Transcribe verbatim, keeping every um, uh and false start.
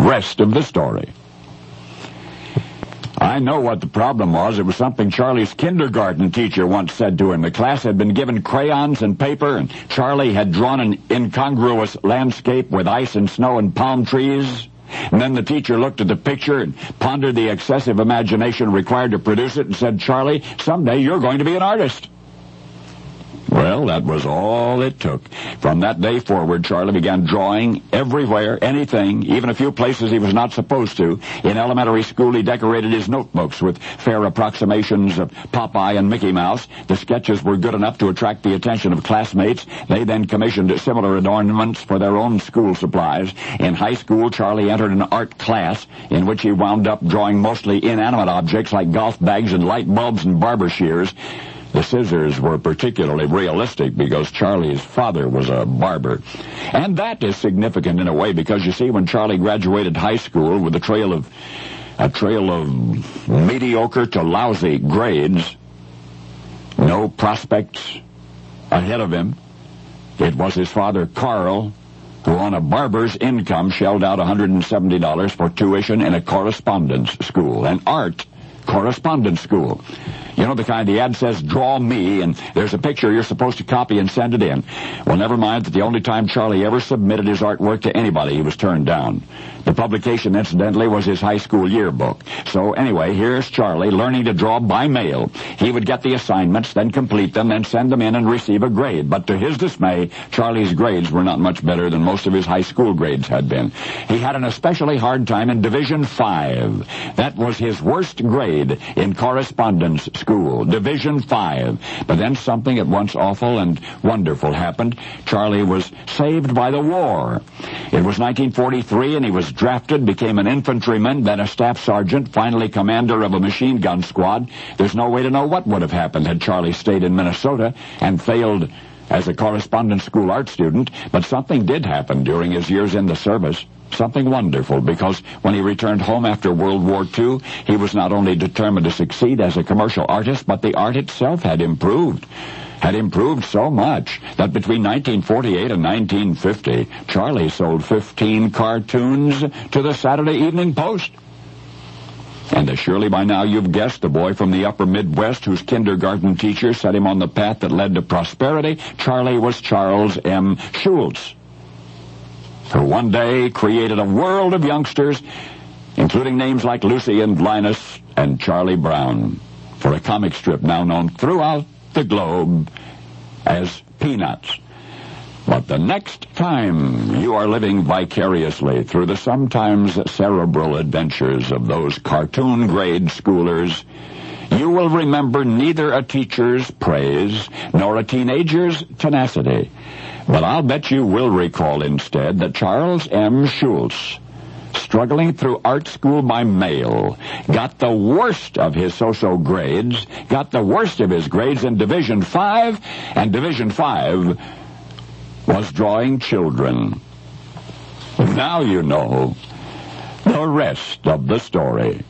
rest of the story. I know what the problem was. It was something Charlie's kindergarten teacher once said to him. The class had been given crayons and paper, and Charlie had drawn an incongruous landscape with ice and snow and palm trees. And then the teacher looked at the picture and pondered the excessive imagination required to produce it and said, "Charlie, someday you're going to be an artist." Well, that was all it took. From that day forward, Charlie began drawing everywhere, anything, even a few places he was not supposed to. In elementary school, he decorated his notebooks with fair approximations of Popeye and Mickey Mouse. The sketches were good enough to attract the attention of classmates. They then commissioned similar adornments for their own school supplies. In high school, Charlie entered an art class in which he wound up drawing mostly inanimate objects like golf bags and light bulbs and barber shears. The scissors were particularly realistic because Charlie's father was a barber. And that is significant in a way because, you see, when Charlie graduated high school with a trail of a trail of mediocre to lousy grades, no prospects ahead of him, it was his father, Carl, who on a barber's income shelled out one hundred seventy dollars for tuition in a correspondence school, an art correspondence school. You know, the kind the ad says, "Draw me," and there's a picture you're supposed to copy and send it in. Well, never mind that the only time Charlie ever submitted his artwork to anybody, he was turned down. The publication, incidentally, was his high school yearbook. So anyway, here's Charlie learning to draw by mail. He would get the assignments, then complete them, then send them in and receive a grade. But to his dismay, Charlie's grades were not much better than most of his high school grades had been. He had an especially hard time in Division five. That was his worst grade in correspondence school, Division five. But then something at once awful and wonderful happened. Charlie was saved by the war. It was nineteen forty-three, and he was drafted, became an infantryman, then a staff sergeant, finally commander of a machine gun squad. There's no way to know what would have happened had Charlie stayed in Minnesota and failed as a correspondence school art student, but something did happen during his years in the service. Something wonderful, because when he returned home after World War Two, he was not only determined to succeed as a commercial artist, but the art itself had improved. Had improved so much that between nineteen forty-eight and nineteen fifty, Charlie sold fifteen cartoons to the Saturday Evening Post. And as surely by now you've guessed, the boy from the upper Midwest whose kindergarten teacher set him on the path that led to prosperity, Charlie was Charles M. Schulz, who one day created a world of youngsters, including names like Lucy and Linus and Charlie Brown, for a comic strip now known throughout the globe as Peanuts. But the next time you are living vicariously through the sometimes cerebral adventures of those cartoon-grade schoolers, you will remember neither a teacher's praise nor a teenager's tenacity. But I'll bet you will recall instead that Charles M. Schulz, struggling through art school by mail, got the worst of his so-so grades, got the worst of his grades in Division five, and Division five was drawing children. Now you know the rest of the story.